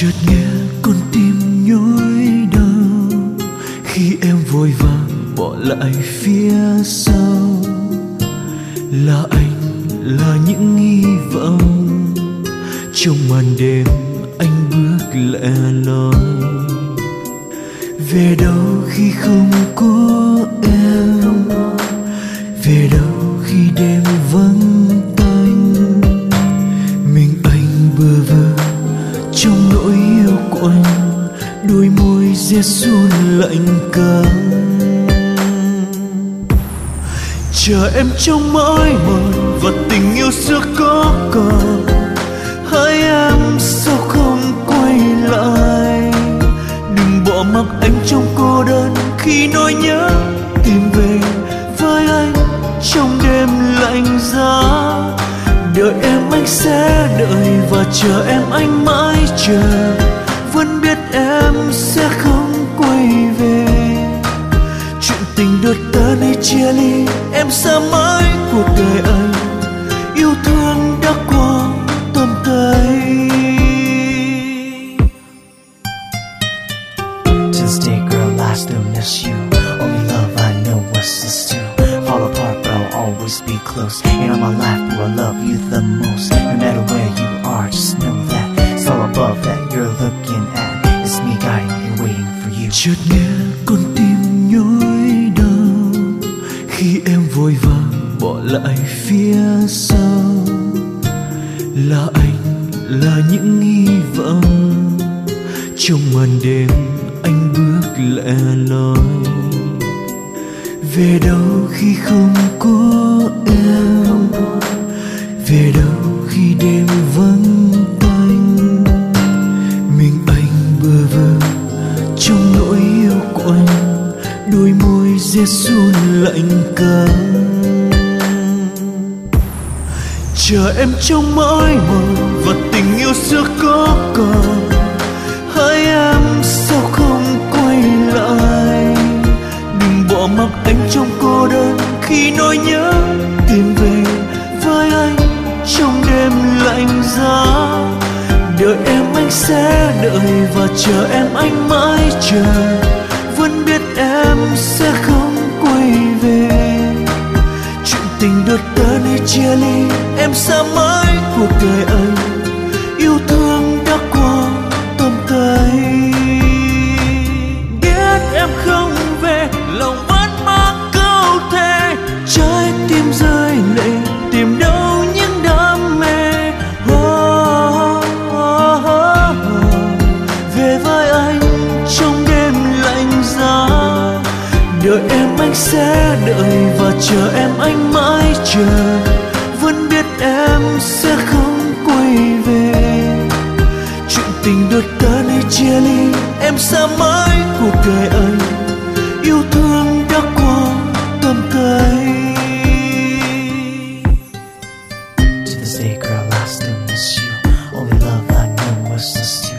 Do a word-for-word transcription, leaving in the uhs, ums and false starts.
chợt nghe con tim nhói đau khi em vội vàng bỏ lại phía sau. Là anh, là những hy vọng trong màn đêm anh bước lẻ loi. Về đâu khi không có em, về đâu khi đêm vắng tanh. Mình anh bơ vơ trong nỗi yêu của anh, đôi môi rét run lạnh cắn. Chờ em trong mỏi mòn và tình yêu xưa có còn. Hỡi em sao không quay lại, đừng bỏ mặc anh trong cô đơn khi nỗi nhớ tìm về với anh trong đêm lạnh giá. Đợi em anh sẽ đợi và chờ em anh mãi chờ, vẫn biết em sẽ không quay về. Chuyện tình đôi ta này chia ly, em sẽ mãi cuộc đời anh. Yêu thương đã qua tầm tay. To this day, girl, I still miss you. Only love I know was this too. Fall apart, but I'll always be close. And on my life, do I love you the most? No matter where you are, just know that it's all above that you're looking at. It's me guiding and waiting for you. Chợt nghe con tim nhói đau khi em vội vàng bỏ lại phía sau. Là anh, là những hy vọng trong màn đêm anh bước lẻ loi. Về đâu khi không có em, về đâu khi đêm vắng tanh. Mình anh bơ vơ trong nỗi yêu của anh, đôi môi rét run lạnh cắn. Chờ em trong mỏi mòn và tình yêu xưa có còn. Hỡi em sao không quay lại, đừng bỏ mặc anh trong cô đơn khi nỗi nhớ tìm về với anh trong đêm lạnh giá. Đợi em anh sẽ đợi và chờ em anh mãi chờ, vẫn biết em sẽ không quay về. Chuyện tình đôi ta này chia ly, em sẽ mãi cuộc đời anh. Yêu thương đã qua tầm tay. Biết em không về, lòng vẫn mang câu thề. Trái tim rơi lệ, tìm đâu những đam mê. Oh, oh, oh, oh. Về với anh trong đêm lạnh giá. Đợi em anh sẽ đợi và chờ em anh mãi chờ, vẫn biết em sẽ không quay về. Chuyện tình đôi ta này chia ly, em sẽ mãi cuộc đời anh. Yêu thương đã qua tầm tay. To this day, girl, I still miss you. Only love I know was this too.